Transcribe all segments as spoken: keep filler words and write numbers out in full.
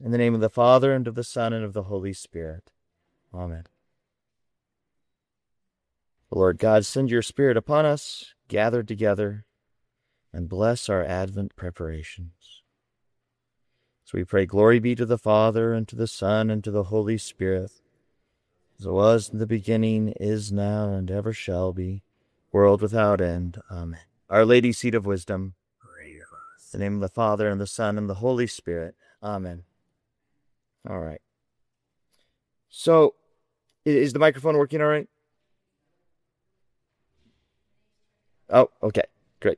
In the name of the Father, and of the Son, and of the Holy Spirit. Amen. Lord God, send your Spirit upon us, gathered together, and bless our Advent preparations. So we pray, glory be to the Father, and to the Son, and to the Holy Spirit, as it was in the beginning, is now, and ever shall be, world without end. Amen. Our Lady, seat of wisdom, pray for us. In the name of the Father, and the Son, and the Holy Spirit. Amen. All right. So, is the microphone working all right? Oh, okay. Great.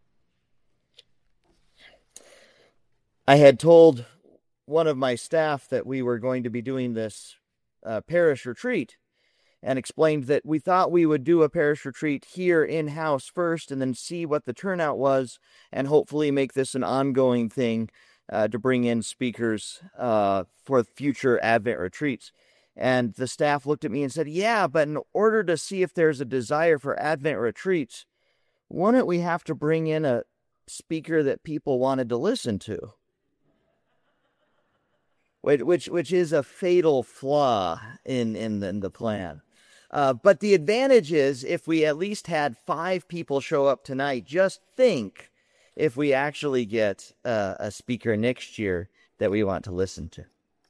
I had told one of my staff that we were going to be doing this uh, parish retreat, and explained that we thought we would do a parish retreat here in-house first and then see what the turnout was, and hopefully make this an ongoing thing uh, to bring in speakers uh, for future Advent retreats. And the staff looked at me and said, yeah, but in order to see if there's a desire for Advent retreats, wouldn't we have to bring in a speaker that people wanted to listen to? Which, which, which is a fatal flaw in, in, the, in the plan. Uh, but the advantage is, if we at least had five people show up tonight, just think if we actually get uh, a speaker next year that we want to listen to.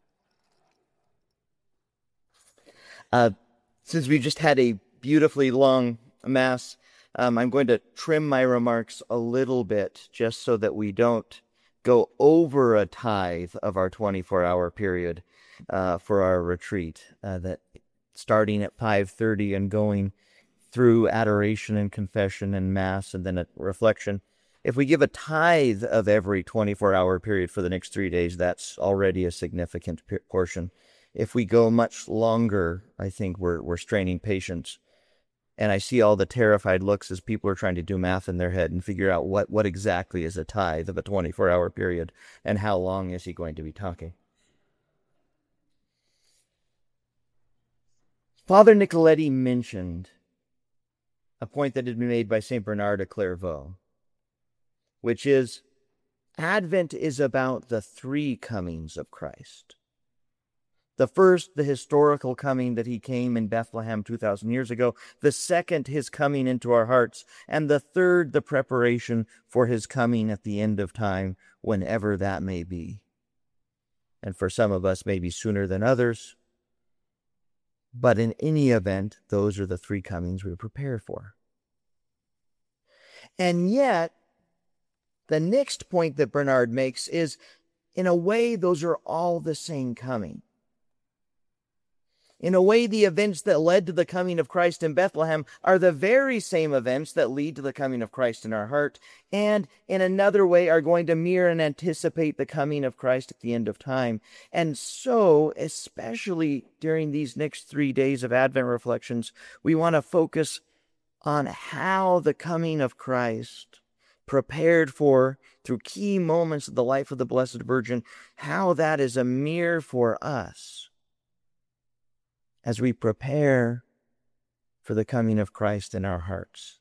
Uh, since we just had a beautifully long Mass, um, I'm going to trim my remarks a little bit just so that we don't go over a tithe of our twenty-four hour period uh, for our retreat, uh, that starting at five thirty and going through adoration and confession and Mass and then a reflection. If we give a tithe of every twenty-four hour period for the next three days, that's already a significant portion. If we go much longer, I think we're we're straining patience. And I see all the terrified looks as people are trying to do math in their head and figure out what, what exactly is a tithe of a twenty-four hour period and how long is he going to be talking. Father Nicoletti mentioned a point that had been made by Saint Bernard of Clairvaux, which is Advent is about the three comings of Christ. The first, the historical coming that he came in Bethlehem two thousand years ago. The second, his coming into our hearts. And the third, the preparation for his coming at the end of time, whenever that may be. And for some of us, maybe sooner than others. But in any event, those are the three comings we prepare for. And yet, the next point that Bernard makes is, in a way, those are all the same coming. In a way, the events that led to the coming of Christ in Bethlehem are the very same events that lead to the coming of Christ in our heart, and in another way are going to mirror and anticipate the coming of Christ at the end of time. And so, especially during these next three days of Advent reflections, we want to focus on how the coming of Christ, prepared for through key moments of the life of the Blessed Virgin, how that is a mirror for us as we prepare for the coming of Christ in our hearts.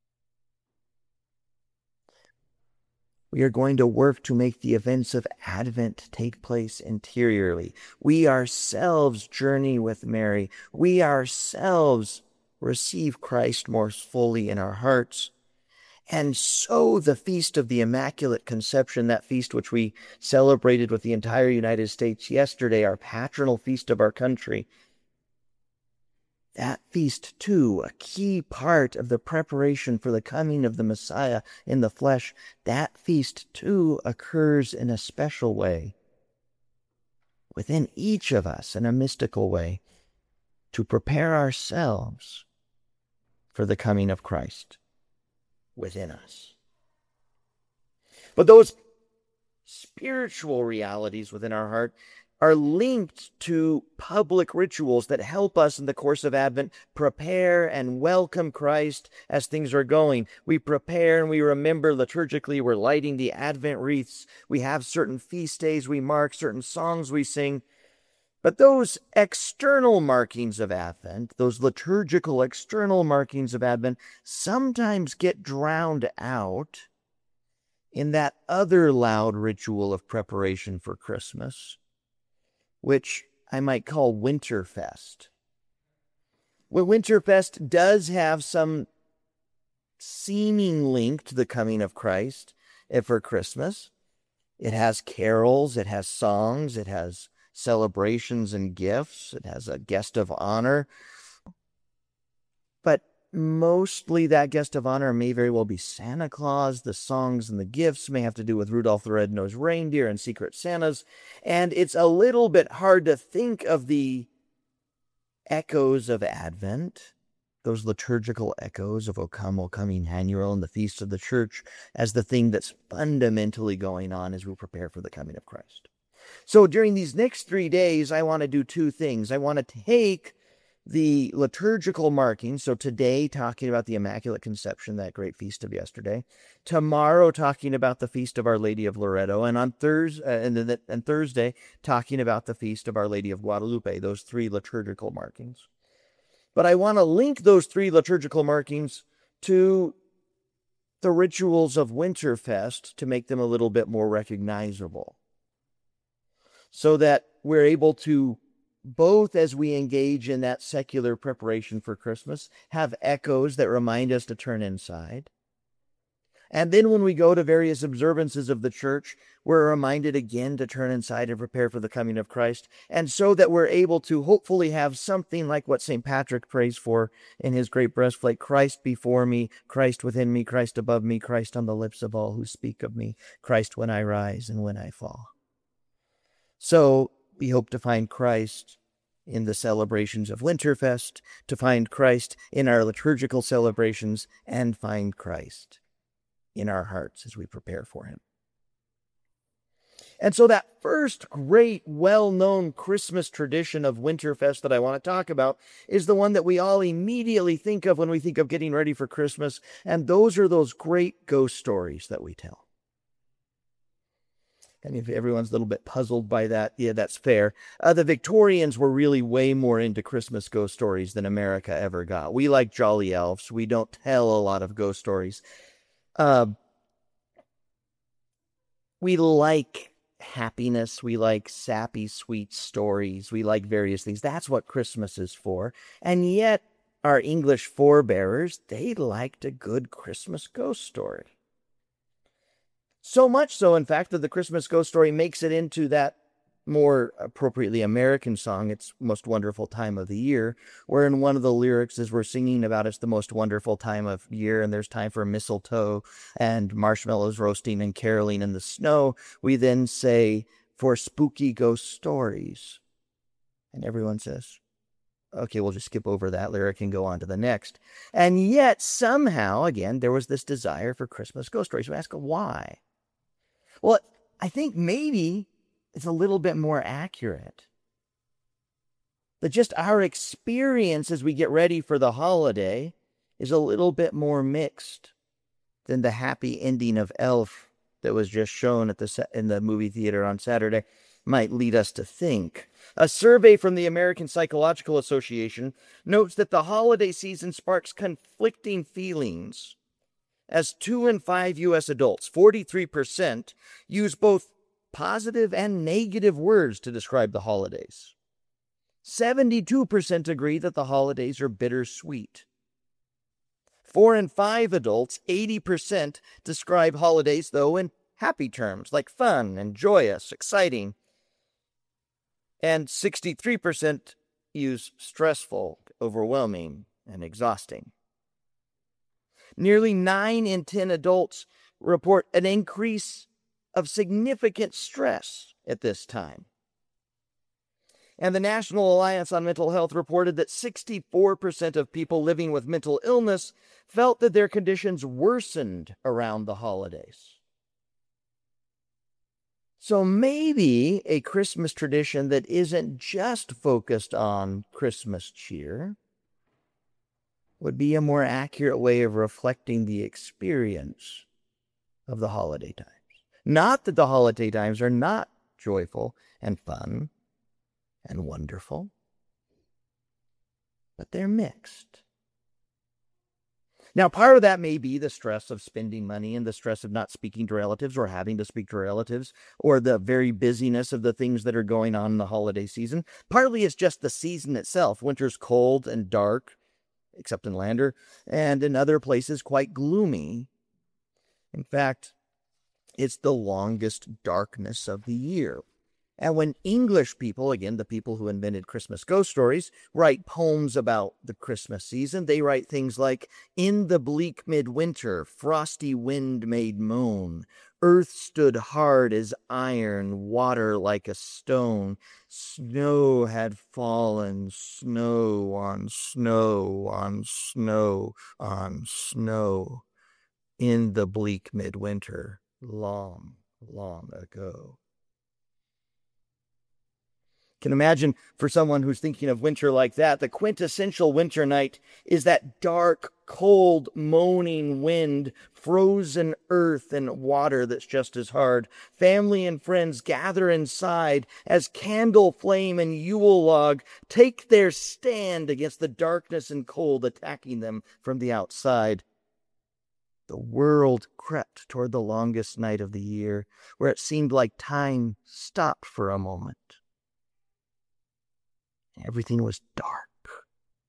We are going to work to make the events of Advent take place interiorly. We ourselves journey with Mary. We ourselves receive Christ more fully in our hearts. And so the Feast of the Immaculate Conception, that feast which we celebrated with the entire United States yesterday, our patronal feast of our country, that feast, too, a key part of the preparation for the coming of the Messiah in the flesh, that feast, too, occurs in a special way within each of us, in a mystical way, to prepare ourselves for the coming of Christ within us. But those spiritual realities within our heart are linked to public rituals that help us in the course of Advent prepare and welcome Christ as things are going. We prepare and we remember liturgically. We're lighting the Advent wreaths. We have certain feast days we mark, certain songs we sing. But those external markings of Advent, those liturgical external markings of Advent, sometimes get drowned out in that other loud ritual of preparation for Christmas, which I might call Winterfest. Well, Winterfest does have some seeming link to the coming of Christ for Christmas. It has carols, it has songs, it has celebrations and gifts, it has a guest of honor. But mostly that guest of honor may very well be Santa Claus. The songs and the gifts may have to do with Rudolph the Red-Nosed Reindeer and Secret Santas. And it's a little bit hard to think of the echoes of Advent, those liturgical echoes of O Come, O Come, Emmanuel, and the feast of the church as the thing that's fundamentally going on as we prepare for the coming of Christ. So during these next three days, I want to do two things. I want to take the liturgical markings, so today talking about the Immaculate Conception, that great feast of yesterday, tomorrow talking about the feast of Our Lady of Loreto, and on Thursday, uh, and, then, and Thursday talking about the feast of Our Lady of Guadalupe, those three liturgical markings. But I want to link those three liturgical markings to the rituals of Winterfest to make them a little bit more recognizable, so that we're able to, both as we engage in that secular preparation for Christmas, have echoes that remind us to turn inside. And then when we go to various observances of the church, we're reminded again to turn inside and prepare for the coming of Christ. And so that we're able to hopefully have something like what Saint Patrick prays for in his great breastplate: Christ before me, Christ within me, Christ above me, Christ on the lips of all who speak of me, Christ when I rise and when I fall. So we hope to find Christ in the celebrations of Winterfest, to find Christ in our liturgical celebrations, and find Christ in our hearts as we prepare for him. And so that first great, well-known Christmas tradition of Winterfest that I want to talk about is the one that we all immediately think of when we think of getting ready for Christmas, and those are those great ghost stories that we tell. I mean, if everyone's a little bit puzzled by that, yeah, that's fair. Uh, the Victorians were really way more into Christmas ghost stories than America ever got. We like jolly elves. We don't tell a lot of ghost stories. Uh, we like happiness. We like sappy, sweet stories. We like various things. That's what Christmas is for. And yet, our English forebearers, they liked a good Christmas ghost story. So much so, in fact, that the Christmas ghost story makes it into that more appropriately American song, It's Most Wonderful Time of the Year, where in one of the lyrics, as we're singing about it's the most wonderful time of year, and there's time for mistletoe and marshmallows roasting and caroling in the snow, we then say, for spooky ghost stories. And everyone says, okay, we'll just skip over that lyric and go on to the next. And yet, somehow, again, there was this desire for Christmas ghost stories. We ask, why? Well, I think maybe it's a little bit more accurate. That just our experience as we get ready for the holiday is a little bit more mixed than the happy ending of Elf that was just shown at the in the movie theater on Saturday might lead us to think. A survey from the American Psychological Association notes that the holiday season sparks conflicting feelings, as two in five U S adults, forty-three percent, use both positive and negative words to describe the holidays. seventy-two percent agree that the holidays are bittersweet. Four in five adults, eighty percent, describe holidays, though, in happy terms, like fun and joyous, exciting. And sixty-three percent use stressful, overwhelming, and exhausting. Nearly nine in ten adults report an increase of significant stress at this time. And the National Alliance on Mental Health reported that sixty-four percent of people living with mental illness felt that their conditions worsened around the holidays. So maybe a Christmas tradition that isn't just focused on Christmas cheer would be a more accurate way of reflecting the experience of the holiday times. Not that the holiday times are not joyful and fun and wonderful, but they're mixed. Now, part of that may be the stress of spending money and the stress of not speaking to relatives or having to speak to relatives, or the very busyness of the things that are going on in the holiday season. Partly it's just the season itself. Winter's cold and dark, except in Lander, and in other places quite gloomy. In fact, it's the longest darkness of the year. And when English people, again, the people who invented Christmas ghost stories, write poems about the Christmas season, they write things like, "In the bleak midwinter, frosty wind made moan. Earth stood hard as iron, water like a stone. Snow had fallen, snow on snow on snow on snow. In the bleak midwinter, long, long ago." Can imagine for someone who's thinking of winter like that, the quintessential winter night is that dark, cold, moaning wind, frozen earth, and water that's just as hard. Family and friends gather inside as candle flame and Yule log take their stand against the darkness and cold attacking them from the outside. The world crept toward the longest night of the year, where it seemed like time stopped for a moment. Everything was dark.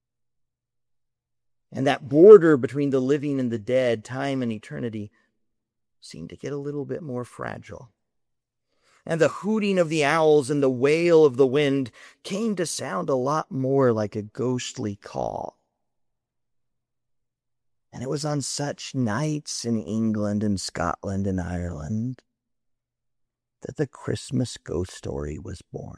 And that border between the living and the dead, time and eternity, seemed to get a little bit more fragile. And the hooting of the owls and the wail of the wind came to sound a lot more like a ghostly call. And it was on such nights in England and Scotland and Ireland that the Christmas ghost story was born.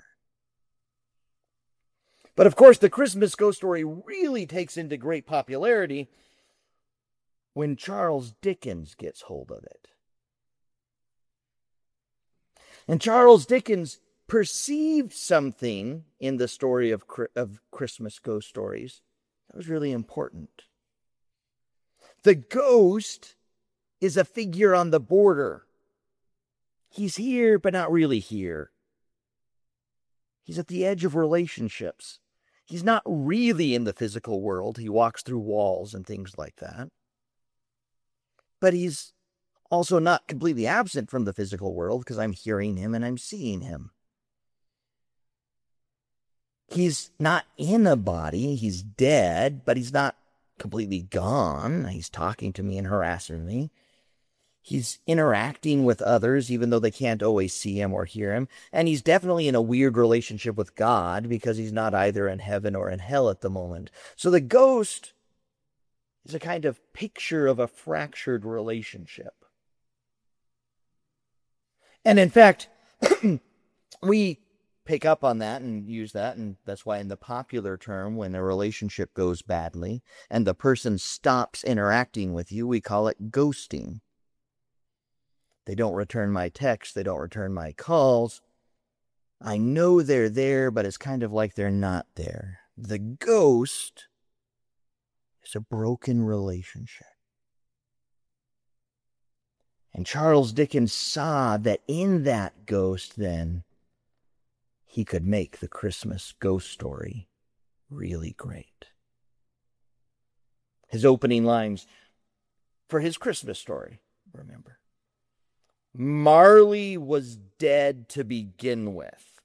But of course, the Christmas ghost story really takes into great popularity when Charles Dickens gets hold of it. And Charles Dickens perceived something in the story of, of Christmas ghost stories that was really important. The ghost is a figure on the border. He's here, but not really here. He's at the edge of relationships. He's not really in the physical world. He walks through walls and things like that. But he's also not completely absent from the physical world because I'm hearing him and I'm seeing him. He's not in a body. He's dead, but he's not completely gone. He's talking to me and harassing me. He's interacting with others, even though they can't always see him or hear him. And he's definitely in a weird relationship with God because he's not either in heaven or in hell at the moment. So the ghost is a kind of picture of a fractured relationship. And in fact, we pick up on that and use that, and that's why in the popular term, when a relationship goes badly and the person stops interacting with you, we call it ghosting. They don't return my texts. They don't return my calls. I know they're there, but it's kind of like they're not there. The ghost is a broken relationship. And Charles Dickens saw that in that ghost, then, he could make the Christmas ghost story really great. His opening lines for his Christmas story, remember. Marley was dead to begin with.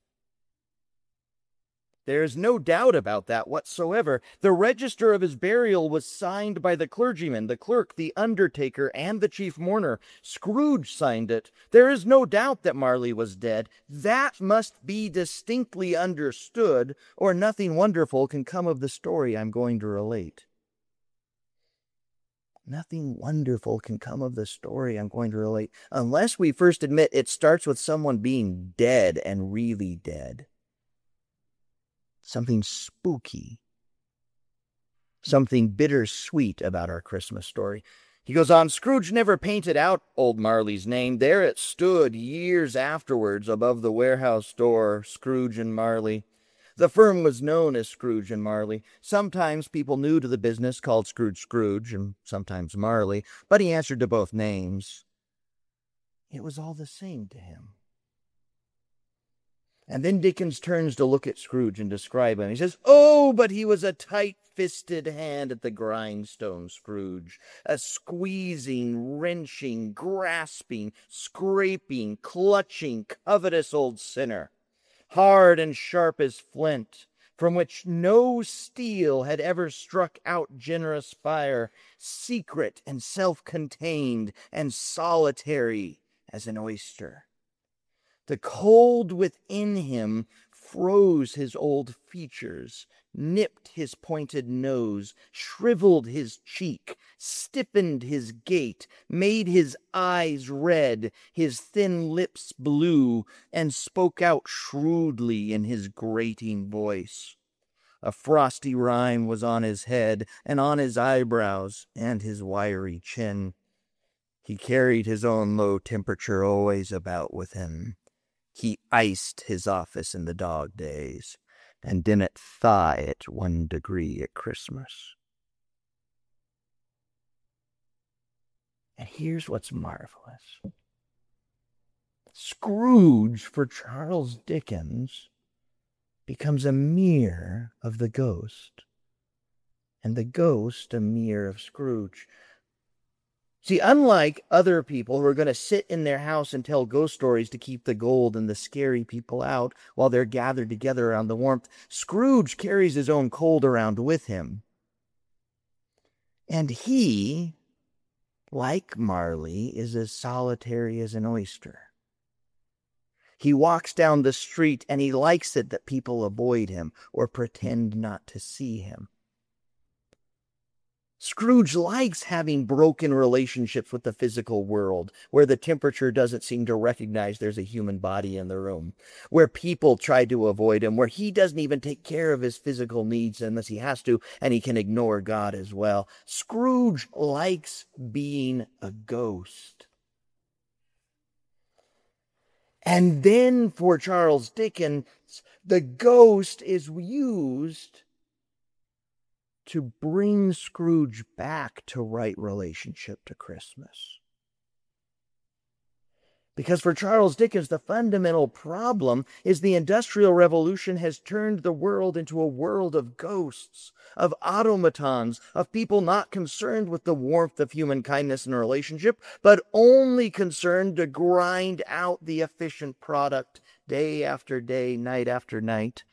There's no doubt about that whatsoever. The register of his burial was signed by the clergyman, the clerk, the undertaker, and the chief mourner. Scrooge signed it. There is no doubt that Marley was dead. That must be distinctly understood, or nothing wonderful can come of the story I'm going to relate. Nothing wonderful can come of the story I'm going to relate unless we first admit it starts with someone being dead and really dead. Something spooky. Something bittersweet about our Christmas story. He goes on, Scrooge never painted out old Marley's name. There it stood years afterwards above the warehouse door, Scrooge and Marley. The firm was known as Scrooge and Marley. Sometimes people new to the business called Scrooge Scrooge and sometimes Marley, but he answered to both names. It was all the same to him. And then Dickens turns to look at Scrooge and describe him. He says, "Oh, but he was a tight-fisted hand at the grindstone, Scrooge. A squeezing, wrenching, grasping, scraping, clutching, covetous old sinner. Hard and sharp as flint, from which no steel had ever struck out generous fire, secret and self-contained and solitary as an oyster. The cold within him froze his old features, nipped his pointed nose, shriveled his cheek, stiffened his gait, made his eyes red, his thin lips blue, and spoke out shrewdly in his grating voice. A frosty rime was on his head and on his eyebrows and his wiry chin. He carried his own low temperature always about with him. He iced his office in the dog days, and didn't thaw it one degree at Christmas." And here's what's marvelous. Scrooge, for Charles Dickens, becomes a mirror of the ghost, and the ghost a mirror of Scrooge. See, unlike other people who are going to sit in their house and tell ghost stories to keep the gold and the scary people out while they're gathered together around the warmth, Scrooge carries his own cold around with him. And he, like Marley, is as solitary as an oyster. He walks down the street and he likes it that people avoid him or pretend not to see him. Scrooge likes having broken relationships with the physical world, where the temperature doesn't seem to recognize there's a human body in the room, where people try to avoid him, where he doesn't even take care of his physical needs unless he has to, and he can ignore God as well. Scrooge likes being a ghost. And then for Charles Dickens, the ghost is used to bring Scrooge back to right relationship to Christmas. Because for Charles Dickens, the fundamental problem is the Industrial Revolution has turned the world into a world of ghosts, of automatons, of people not concerned with the warmth of human kindness and relationship, but only concerned to grind out the efficient product day after day, night after night,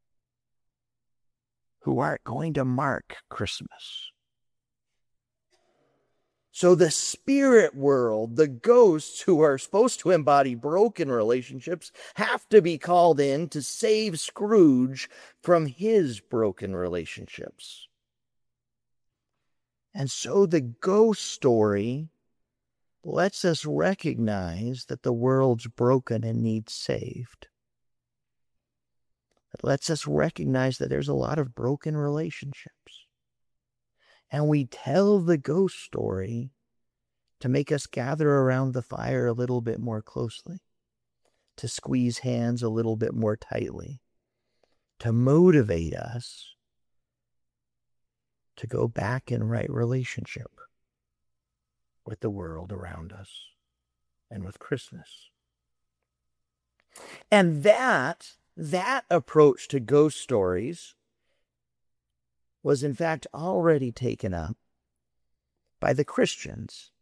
who aren't going to mark Christmas. So the spirit world, the ghosts who are supposed to embody broken relationships, have to be called in to save Scrooge from his broken relationships. And so the ghost story lets us recognize that the world's broken and needs saved. It lets us recognize that there's a lot of broken relationships. And we tell the ghost story to make us gather around the fire a little bit more closely, to squeeze hands a little bit more tightly, to motivate us to go back in right relationship with the world around us and with Christmas. And that That approach to ghost stories was in fact already taken up by the Christians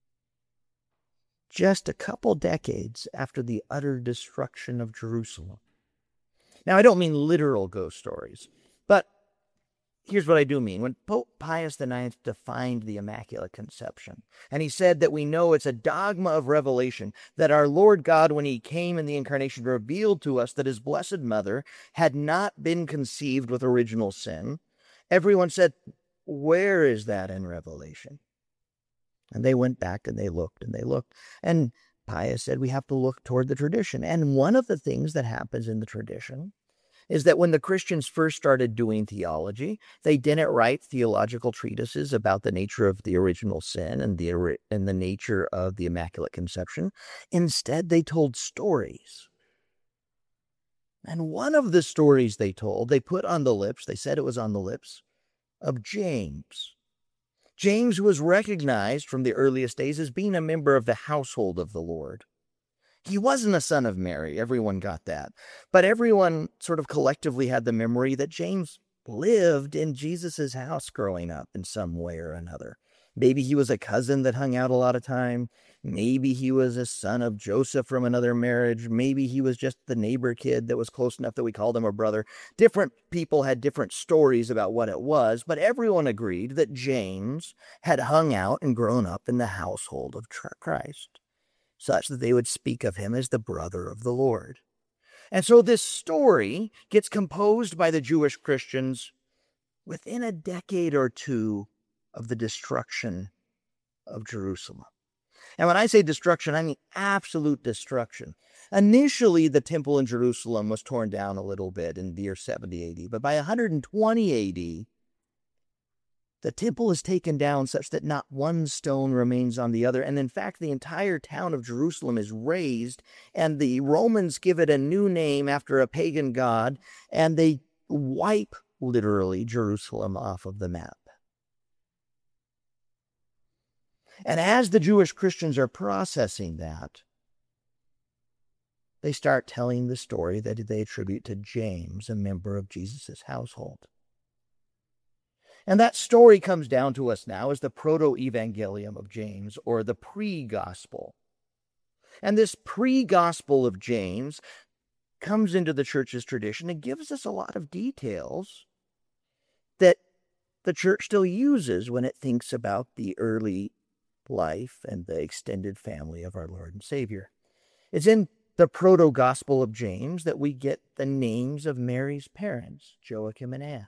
just a couple decades after the utter destruction of Jerusalem. Now, I don't mean literal ghost stories, but here's what I do mean. When Pope Pius the Ninth defined the Immaculate Conception, and he said that we know it's a dogma of revelation, that our Lord God, when he came in the incarnation, revealed to us that his Blessed Mother had not been conceived with original sin, everyone said, where is that in Revelation? And they went back and they looked and they looked. And Pius said we have to look toward the tradition. And one of the things that happens in the tradition is that when the Christians first started doing theology, they didn't write theological treatises about the nature of the original sin and the and the nature of the Immaculate Conception. Instead, they told stories. And one of the stories they told, they put on the lips, they said it was on the lips, of James. James was recognized from the earliest days as being a member of the household of the Lord. He wasn't a son of Mary. Everyone got that. But everyone sort of collectively had the memory that James lived in Jesus's house growing up in some way or another. Maybe he was a cousin that hung out a lot of time. Maybe he was a son of Joseph from another marriage. Maybe he was just the neighbor kid that was close enough that we called him a brother. Different people had different stories about what it was, but everyone agreed that James had hung out and grown up in the household of Christ, such that they would speak of him as the brother of the Lord. And so this story gets composed by the Jewish Christians within a decade or two of the destruction of Jerusalem. And when I say destruction, I mean absolute destruction. Initially, the temple in Jerusalem was torn down a little bit in the year seventy A D, but by one hundred twenty A D, the temple is taken down such that not one stone remains on the other. And in fact, the entire town of Jerusalem is razed, and the Romans give it a new name after a pagan god, and they wipe, literally, Jerusalem off of the map. And as the Jewish Christians are processing that, they start telling the story that they attribute to James, a member of Jesus' household. And that story comes down to us now as the proto-evangelium of James, or the pre-gospel. And this pre-gospel of James comes into the church's tradition and gives us a lot of details that the church still uses when it thinks about the early life and the extended family of our Lord and Savior. It's in the proto-gospel of James that we get the names of Mary's parents, Joachim and Anne.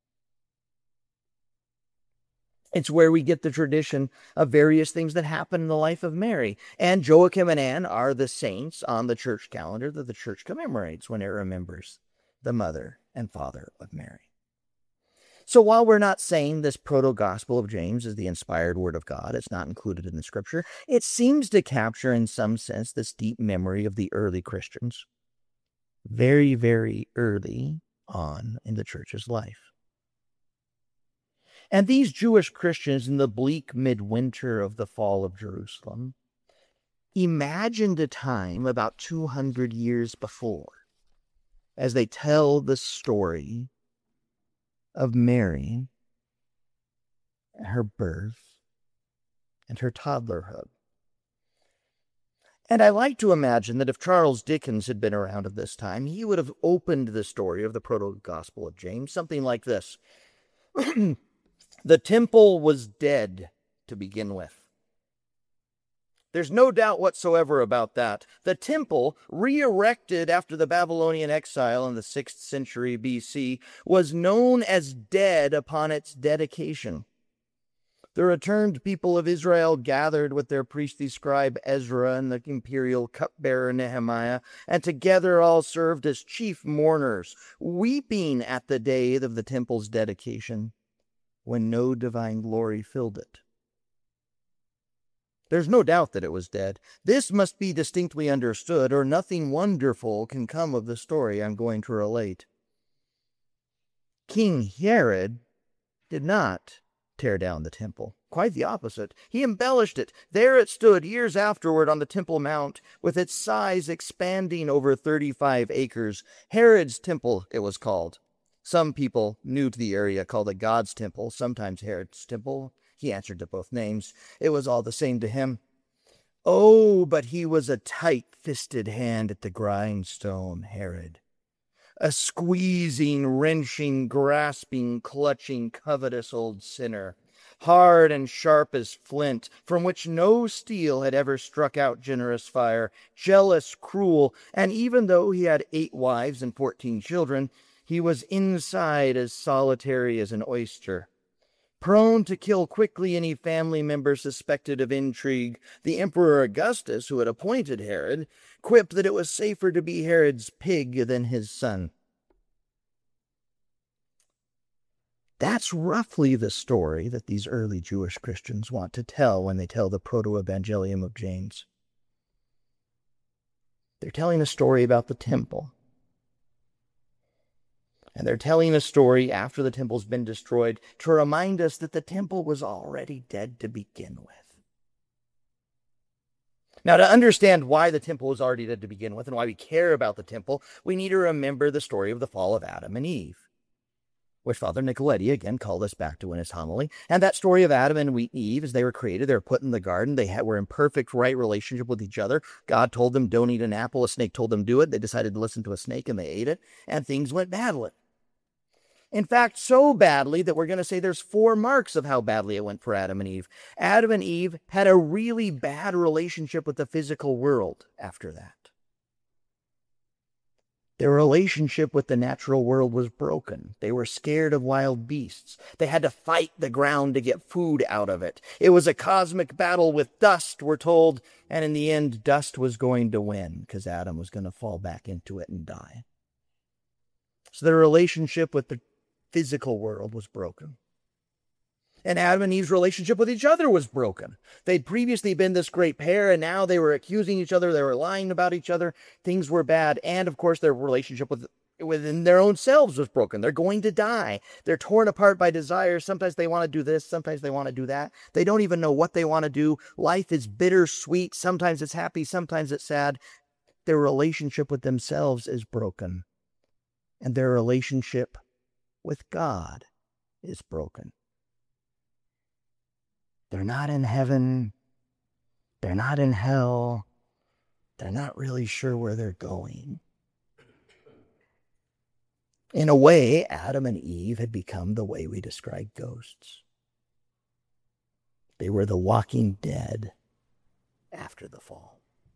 It's where we get the tradition of various things that happen in the life of Mary. And Joachim and Anne are the saints on the church calendar that the church commemorates when it remembers the mother and father of Mary. So while we're not saying this proto-gospel of James is the inspired word of God, it's not included in the scripture, it seems to capture in some sense this deep memory of the early Christians, very, very early on in the church's life. And these Jewish Christians in the bleak midwinter of the fall of Jerusalem imagined a time about two hundred years before as they tell the story of Mary, her birth, and her toddlerhood. And I like to imagine that if Charles Dickens had been around at this time, he would have opened the story of the proto-gospel of James something like this. The temple was dead to begin with. There's no doubt whatsoever about that. The temple, re-erected after the Babylonian exile in the sixth century B C, was known as dead upon its dedication. The returned people of Israel gathered with their priestly scribe Ezra and the imperial cupbearer Nehemiah, and together all served as chief mourners, weeping at the day of the temple's dedication, when no divine glory filled it. There's no doubt that it was dead. This must be distinctly understood, or nothing wonderful can come of the story I'm going to relate. King Herod did not tear down the temple. Quite the opposite. He embellished it. There it stood years afterward on the Temple Mount, with its size expanding over thirty-five acres. Herod's Temple, it was called. Some people new to the area called it God's Temple, sometimes Herod's Temple. He answered to both names. It was all the same to him. Oh, but he was a tight-fisted hand at the grindstone, Herod. A squeezing, wrenching, grasping, clutching, covetous old sinner, hard and sharp as flint, from which no steel had ever struck out generous fire, jealous, cruel, and even though he had eight wives and fourteen children, he was inside as solitary as an oyster. Prone to kill quickly any family member suspected of intrigue, the Emperor Augustus, who had appointed Herod, quipped that it was safer to be Herod's pig than his son. That's roughly the story that these early Jewish Christians want to tell when they tell the proto-evangelium of James. They're telling a story about the temple. And they're telling a story after the temple's been destroyed to remind us that the temple was already dead to begin with. Now, to understand why the temple was already dead to begin with and why we care about the temple, we need to remember the story of the fall of Adam and Eve, which Father Nicoletti again called us back to in his homily. And that story of Adam and Eve, as they were created, they were put in the garden. They had, were in perfect right relationship with each other. God told them, don't eat an apple. A snake told them, do it. They decided to listen to a snake, and they ate it. And things went badly. In fact, so badly that we're going to say there's four marks of how badly it went for Adam and Eve. Adam and Eve had a really bad relationship with the physical world after that. Their relationship with the natural world was broken. They were scared of wild beasts. They had to fight the ground to get food out of it. It was a cosmic battle with dust, we're told, and in the end, dust was going to win because Adam was going to fall back into it and die. So their relationship with the physical world was broken. And Adam and Eve's relationship with each other was broken. They'd previously been this great pair, and now they were accusing each other. They were lying about each other. Things were bad. And, of course, their relationship with within their own selves was broken. They're going to die. They're torn apart by desires. Sometimes they want to do this. Sometimes they want to do that. They don't even know what they want to do. Life is bittersweet. Sometimes it's happy. Sometimes it's sad. Their relationship with themselves is broken. And their relationship with God is broken. They're not in heaven. They're not in hell. They're not really sure where they're going. In a way, Adam and Eve had become the way we describe ghosts. They were the walking dead after the fall.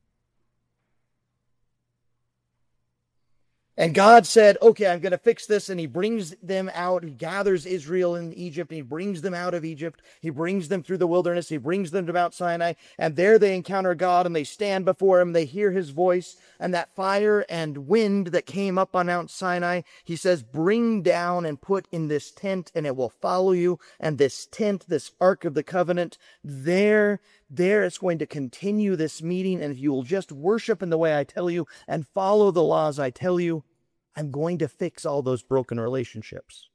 And God said, okay, I'm going to fix this. And he brings them out. He gathers Israel in Egypt. And he brings them out of Egypt. He brings them through the wilderness. He brings them to Mount Sinai. And there they encounter God. And they stand before him. They hear his voice. And that fire and wind that came up on Mount Sinai, he says, bring down and put in this tent. And it will follow you. And this tent, this Ark of the Covenant, there, there it's going to continue this meeting. And if you will just worship in the way I tell you and follow the laws I tell you, I'm going to fix all those broken relationships.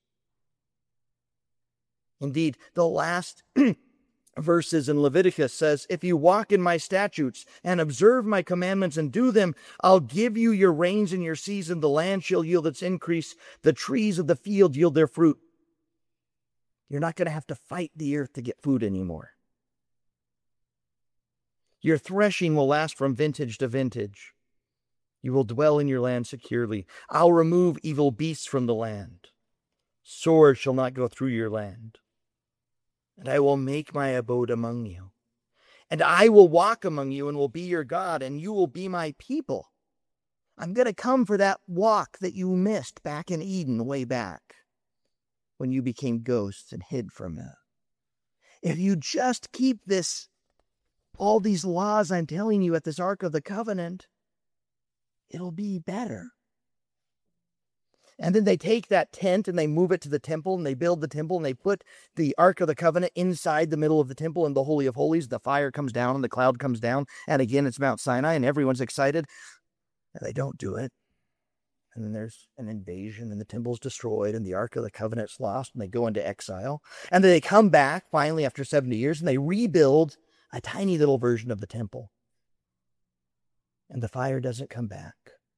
Indeed, the last verses in Leviticus says, if you walk in my statutes and observe my commandments and do them, I'll give you your rains and your season. The land shall yield its increase. The trees of the field yield their fruit. You're not going to have to fight the earth to get food anymore. Your threshing will last from vintage to vintage. You will dwell in your land securely. I'll remove evil beasts from the land. Sword shall not go through your land. And I will make my abode among you. And I will walk among you and will be your God, and you will be my people. I'm going to come for that walk that you missed back in Eden way back when you became ghosts and hid from me. If you just keep this, all these laws I'm telling you at this Ark of the Covenant, it'll be better. And then they take that tent and they move it to the temple and they build the temple and they put the Ark of the Covenant inside the middle of the temple in the Holy of Holies. The fire comes down and the cloud comes down. And again, it's Mount Sinai and everyone's excited. And they don't do it. And then there's an invasion and the temple's destroyed and the Ark of the Covenant's lost and they go into exile. And then they come back finally after seventy years and they rebuild a tiny little version of the temple. And the fire doesn't come back.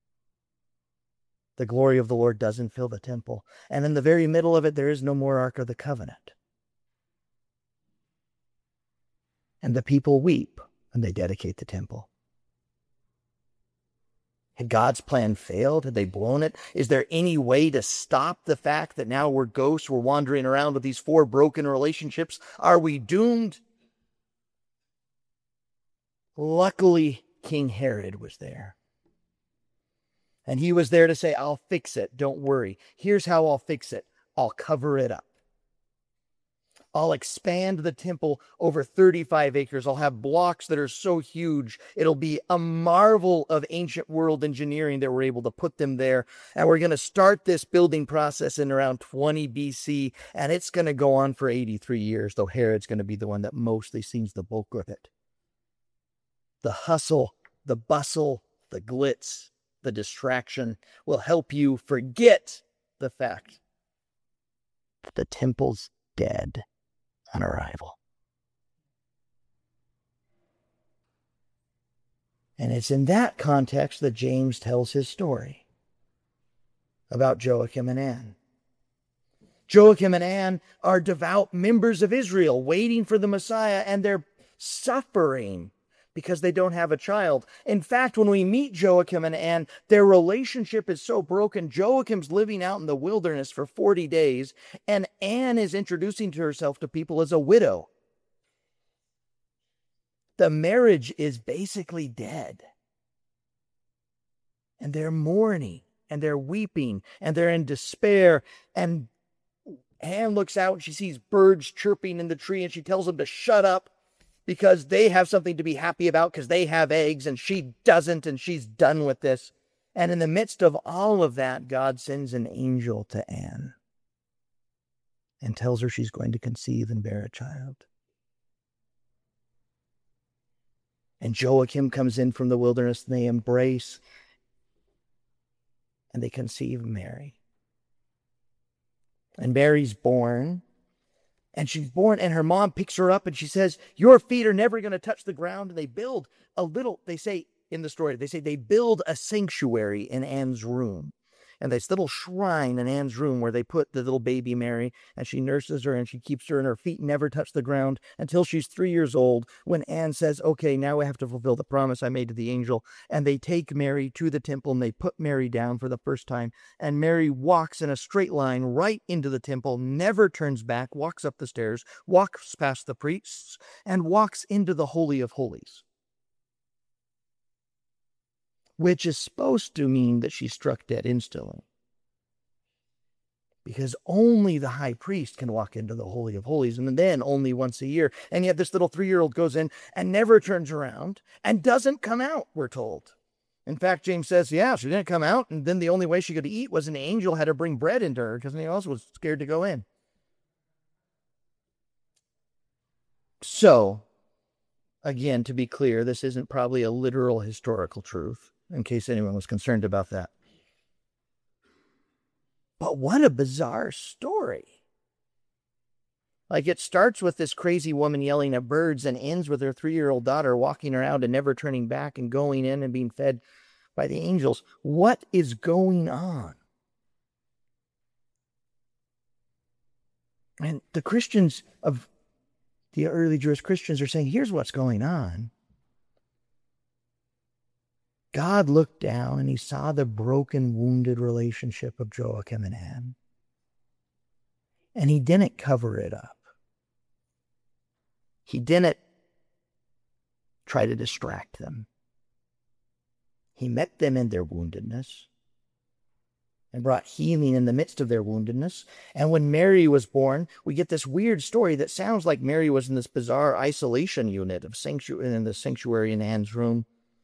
The glory of the Lord doesn't fill the temple. And in the very middle of it, there is no more Ark of the Covenant. And the people weep when they dedicate the temple. Had God's plan failed? Had they blown it? Is there any way to stop the fact that now we're ghosts, we're wandering around with these four broken relationships? Are we doomed? Luckily, King Herod was there. And he was there to say, I'll fix it. Don't worry. Here's how I'll fix it. I'll cover it up. I'll expand the temple over thirty-five acres. I'll have blocks that are so huge. It'll be a marvel of ancient world engineering that we're able to put them there. And we're going to start this building process in around twenty B C. And it's going to go on for eighty-three years, though Herod's going to be the one that mostly sees the bulk of it. The hustle, the bustle, the glitz, the distraction will help you forget the fact that the temple's dead on arrival. And it's in that context that James tells his story about Joachim and Anne. Joachim and Anne are devout members of Israel waiting for the Messiah, and they're suffering because they don't have a child. In fact, when we meet Joachim and Anne, their relationship is so broken. Joachim's living out in the wilderness for forty days, and Anne is introducing to herself to people as a widow. The marriage is basically dead. And they're mourning, and they're weeping, and they're in despair. And Anne looks out and she sees birds chirping in the tree, and she tells them to shut up because they have something to be happy about because they have eggs and she doesn't, and she's done with this. And in the midst of all of that, God sends an angel to Anne and tells her she's going to conceive and bear a child. And Joachim comes in from the wilderness, and they embrace, and they conceive Mary. And Mary's born, and she's born, and her mom picks her up, and she says, your feet are never going to touch the ground. And they build a little, they say in the story, they say they build a sanctuary in Anne's room. And this little shrine in Anne's room where they put the little baby Mary, and she nurses her and she keeps her, and her feet never touch the ground until she's three years old, when Anne says, okay, now we have to fulfill the promise I made to the angel. And they take Mary to the temple, and they put Mary down for the first time. And Mary walks in a straight line right into the temple, never turns back, walks up the stairs, walks past the priests, and walks into the Holy of Holies, which is supposed to mean that she struck dead instantly, because only the high priest can walk into the Holy of Holies, and then only once a year. And yet this little three-year-old goes in and never turns around and doesn't come out, we're told. In fact, James says, yeah, she didn't come out, and then the only way she could eat was an angel had to bring bread into her because anyone else was scared to go in. So, again, to be clear, this isn't probably a literal historical truth, in case anyone was concerned about that. But what a bizarre story. Like, it starts with this crazy woman yelling at birds and ends with her three-year-old daughter walking around and never turning back and going in and being fed by the angels. What is going on? And the Christians of the early Jewish Christians are saying, here's what's going on. God looked down and he saw the broken, wounded relationship of Joachim and Anne. And he didn't cover it up. He didn't try to distract them. He met them in their woundedness and brought healing in the midst of their woundedness. And when Mary was born, we get this weird story that sounds like Mary was in this bizarre isolation unit of sanctuary in the sanctuary in Anne's room.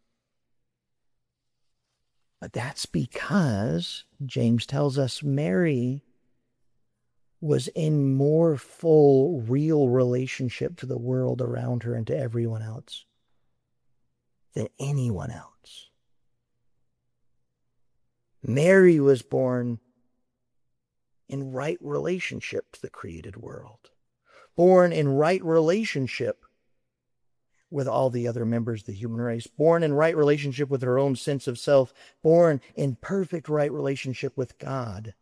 But that's because, James tells us, Mary was in more full, real relationship to the world around her and to everyone else than anyone else. Mary was born in right relationship to the created world, born in right relationship with all the other members of the human race, born in right relationship with her own sense of self, born in perfect right relationship with God.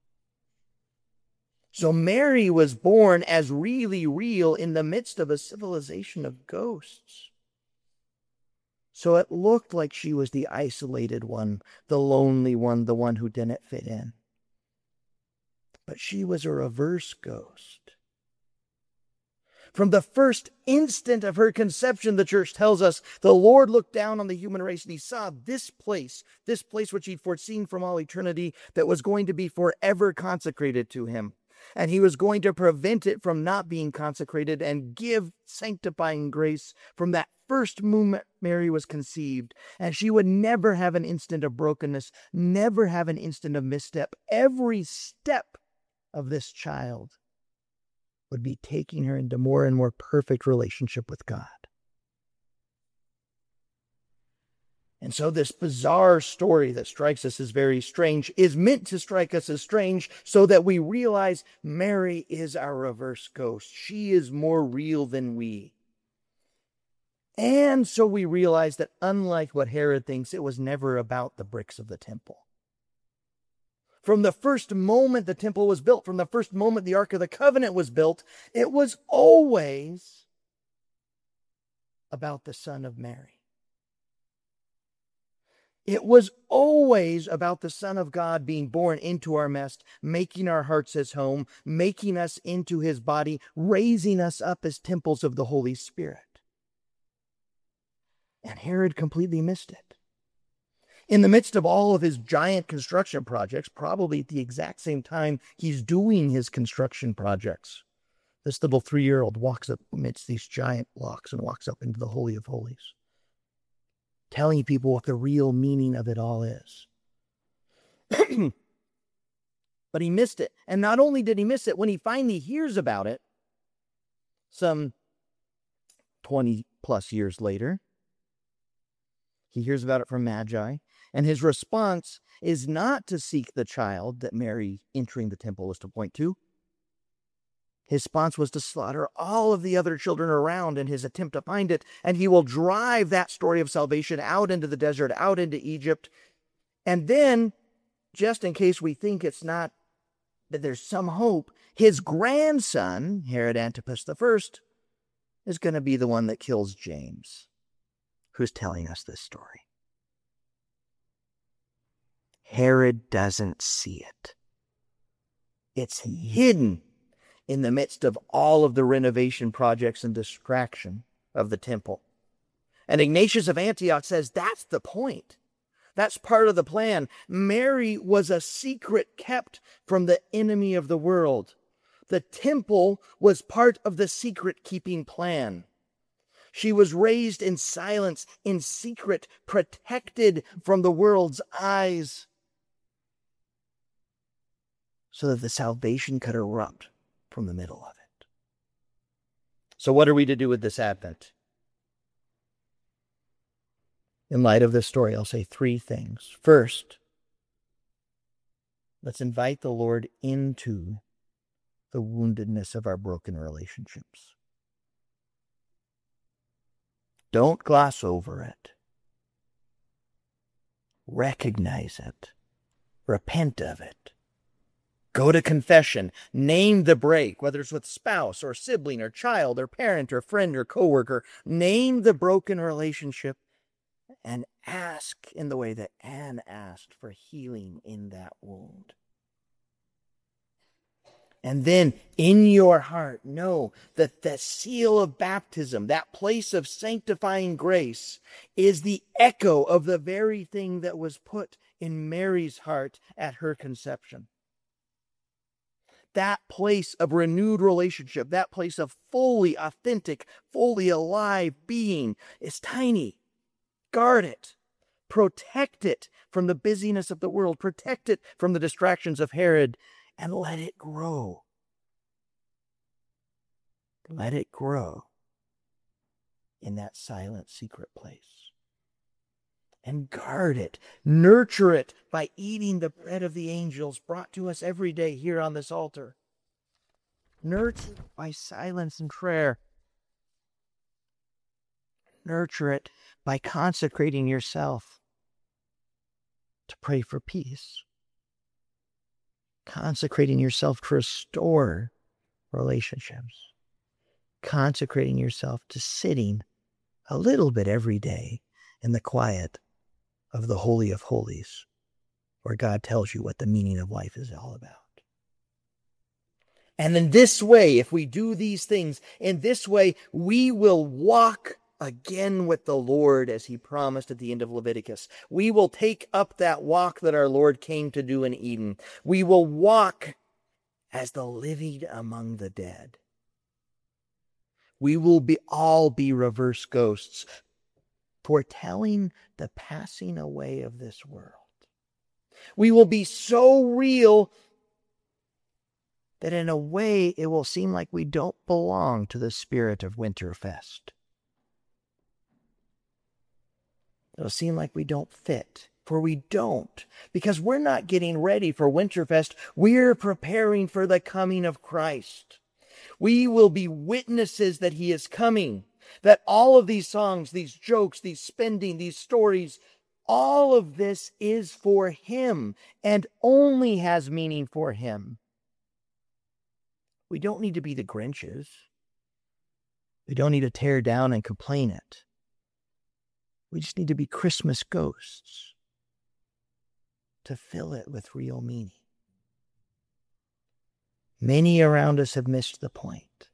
So Mary was born as really real in the midst of a civilization of ghosts. So it looked like she was the isolated one, the lonely one, the one who didn't fit in. But she was a reverse ghost. From the first instant of her conception, the church tells us, the Lord looked down on the human race and he saw this place, this place which he'd foreseen from all eternity that was going to be forever consecrated to him. And he was going to prevent it from not being consecrated and give sanctifying grace from that first moment Mary was conceived. And she would never have an instant of brokenness, never have an instant of misstep. Every step of this child would be taking her into more and more perfect relationship with God. And so this bizarre story that strikes us as very strange is meant to strike us as strange so that we realize Mary is our reverse ghost. She is more real than we. And so we realize that unlike what Herod thinks, it was never about the bricks of the temple. From the first moment the temple was built, from the first moment the Ark of the Covenant was built, it was always about the Son of Mary. It was always about the Son of God being born into our midst, making our hearts his home, making us into his body, raising us up as temples of the Holy Spirit. And Herod completely missed it. In the midst of all of his giant construction projects, probably at the exact same time he's doing his construction projects, this little three-year-old walks up amidst these giant blocks and walks up into the Holy of Holies, telling people what the real meaning of it all is. But he missed it. And not only did he miss it, when he finally hears about it, some twenty plus years later, he hears about it from Magi, and his response is not to seek the child that Mary entering the temple was to point to. His response was to slaughter all of the other children around in his attempt to find it, and he will drive that story of salvation out into the desert, out into Egypt. And then, just in case we think it's not, that there's some hope, his grandson, Herod Antipas the First, is going to be the one that kills James, who's telling us this story. Herod doesn't see it. It's hidden in the midst of all of the renovation projects and distraction of the temple. And Ignatius of Antioch says that's the point. That's part of the plan. Mary was a secret kept from the enemy of the world. The temple was part of the secret-keeping plan. She was raised in silence, in secret, protected from the world's eyes, so that the salvation could erupt from the middle of it. So what are we to do with this Advent? In light of this story, I'll say three things. First, let's invite the Lord into the woundedness of our broken relationships. Don't gloss over it. Recognize it. Repent of it. Go to confession. Name the break, whether it's with spouse or sibling or child or parent or friend or coworker. Name the broken relationship and ask in the way that Anne asked for healing in that wound. And then in your heart, know that the seal of baptism, that place of sanctifying grace, is the echo of the very thing that was put in Mary's heart at her conception. That place of renewed relationship, that place of fully authentic, fully alive being is tiny. Guard it. Protect it from the busyness of the world. Protect it from the distractions of Herod, and let it grow. Let it grow in that silent, secret place. And guard it, nurture it by eating the bread of the angels brought to us every day here on this altar. Nurture it by silence and prayer. Nurture it by consecrating yourself to pray for peace. Consecrating yourself to restore relationships. Consecrating yourself to sitting a little bit every day in the quiet of the Holy of Holies, where God tells you what the meaning of life is all about. And in this way, if we do these things, in this way, we will walk again with the Lord as he promised at the end of Leviticus. We will take up that walk that our Lord came to do in Eden. We will walk as the living among the dead. We will be all be reverse ghosts, foretelling the passing away of this world. We will be so real that in a way it will seem like we don't belong to the spirit of Winterfest. It'll seem like we don't fit, for we don't, because we're not getting ready for Winterfest. We're preparing for the coming of Christ. We will be witnesses that he is coming. That all of these songs, these jokes, these spending, these stories, all of this is for him and only has meaning for him. We don't need to be the Grinches. We don't need to tear down and complain it. We just need to be Christmas ghosts to fill it with real meaning. Many around us have missed the point.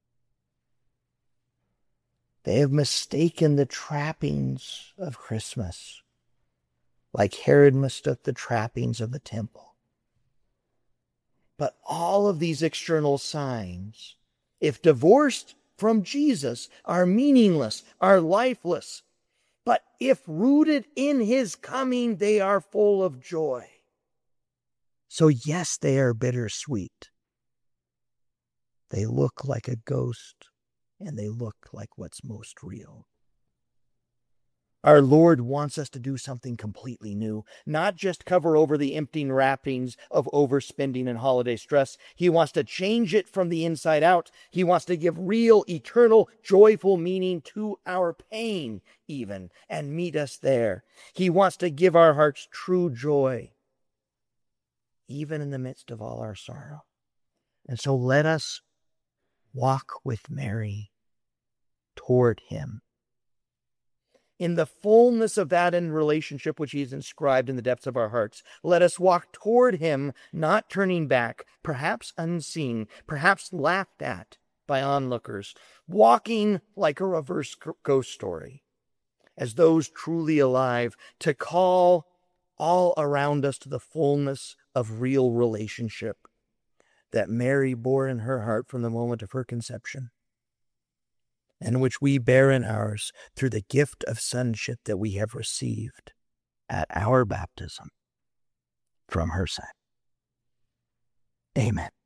They have mistaken the trappings of Christmas, like Herod mistook the trappings of the temple. But all of these external signs, if divorced from Jesus, are meaningless, are lifeless. But if rooted in his coming, they are full of joy. So yes, they are bittersweet. They look like a ghost, and they look like what's most real. Our Lord wants us to do something completely new, not just cover over the empty wrappings of overspending and holiday stress. He wants to change it from the inside out. He wants to give real, eternal, joyful meaning to our pain, even, and meet us there. He wants to give our hearts true joy, even in the midst of all our sorrow. And so let us walk with Mary toward him. In the fullness of that in relationship which he has inscribed in the depths of our hearts, let us walk toward him, not turning back, perhaps unseen, perhaps laughed at by onlookers, walking like a reverse ghost story, as those truly alive, to call all around us to the fullness of real relationship that Mary bore in her heart from the moment of her conception, and which we bear in ours through the gift of sonship that we have received at our baptism from her side. Amen.